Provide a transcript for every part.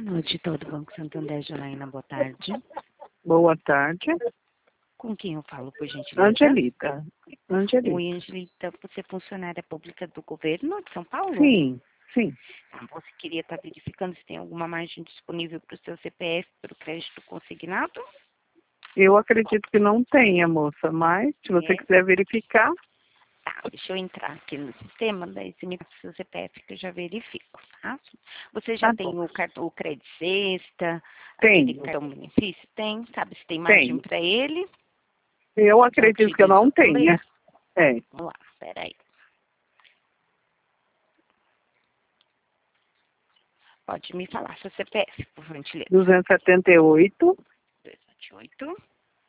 noite, todo Banco Santander, Janaína, boa tarde. Boa tarde. Com quem eu falo, por gentileza? Angelita. Oi, Angelita, você é funcionária pública do governo de São Paulo? Sim, sim. Você queria estar verificando se tem alguma margem disponível para o seu CPF para o crédito consignado? Eu acredito que não tenha, moça, mas se você quiser verificar. Tá, deixa eu entrar aqui no sistema, daí você me passa o seu CPF que eu já verifico, tá? Você já tem o cartão, o Crédito Sexta, aquele Tenho. cartão benefício? Tem? Sabe se tem margem para ele? Eu acredito que eu não tenha. É. Vamos lá, peraí. Pode me falar seu CPF, por gentileza. 278, 278,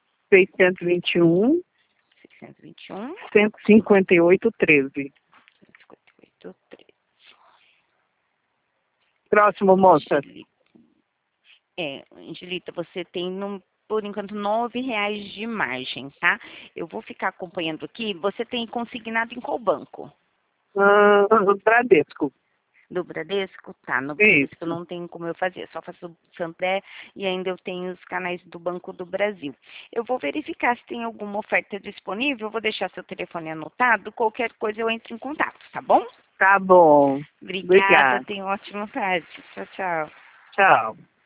621, 621, 158, 13. 158, 13. Próximo, moça. Angelita, você tem, por enquanto, R$ 9 de margem, tá? Eu vou ficar acompanhando aqui. Você tem consignado em qual banco? Bradesco. Do Bradesco? Tá, no Bradesco não tem como eu fazer, só faço o Santander e ainda eu tenho os canais do Banco do Brasil. Eu vou verificar se tem alguma oferta disponível, vou deixar seu telefone anotado, qualquer coisa eu entro em contato, tá bom? Tá bom. Obrigada, tenha uma ótima tarde. Tchau, tchau. Tchau.